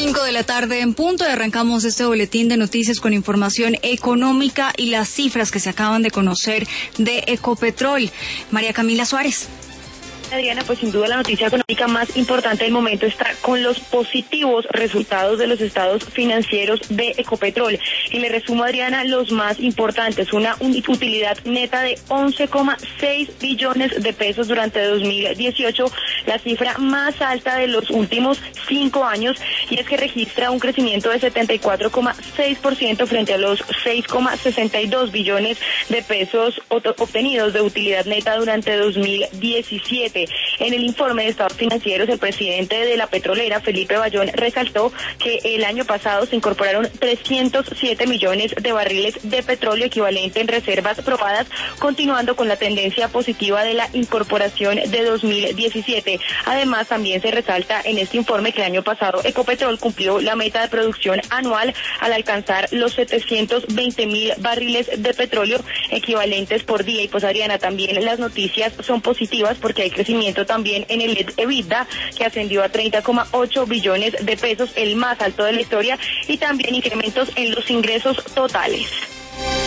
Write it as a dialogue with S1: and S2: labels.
S1: 5 de la tarde en punto y arrancamos este boletín de noticias con información económica y las cifras que se acaban de conocer de Ecopetrol. María Camila Suárez.
S2: Adriana, pues sin duda la noticia económica más importante del momento está con los positivos resultados de los estados financieros de Ecopetrol. Y le resumo, Adriana, los más importantes. Una utilidad neta de 11,6 billones de pesos durante 2018, la cifra más alta de los últimos 5 años, y es que registra un crecimiento de 74,6% frente a los 6,62 billones de pesos obtenidos de utilidad neta durante 2017. En el informe de estados financieros, el presidente de la petrolera, Felipe Bayón, resaltó que el año pasado se incorporaron 307 millones de barriles de petróleo equivalente en reservas probadas, continuando con la tendencia positiva de la incorporación de 2017. Además, también se resalta en este informe que el año pasado Ecopetrol cumplió la meta de producción anual al alcanzar los 720,000 barriles de petróleo equivalentes por día. Y pues, Adriana, también las noticias son positivas porque hay crecimiento también en el EBITDA, que ascendió a 30,8 billones de pesos, el más alto de la historia, y también incrementos en los ingresos totales.